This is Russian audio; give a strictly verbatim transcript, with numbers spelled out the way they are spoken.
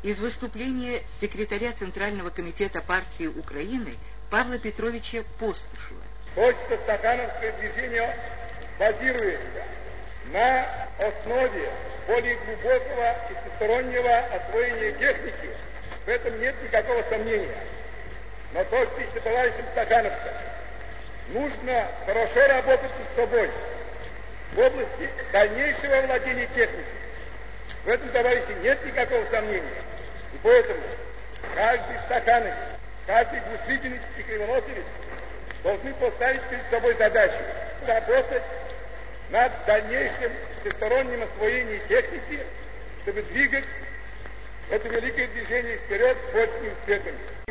из выступления секретаря Центрального комитета партии Украины Павла Петровича Постышева. Творчество стахановское движение базируется на основе более глубокого и всестороннего освоения техники. В этом нет никакого сомнения. Но только еще товарищам стахановцам нужно хорошо работать над собой в области дальнейшего владения техникой. В этом, товарищи, нет никакого сомнения. И поэтому каждый стахановец, каждый двусвиденец и кривоносовец должны поставить перед собой задачу работать над дальнейшим всесторонним освоением техники, чтобы двигать это великое движение вперед с большими успехами.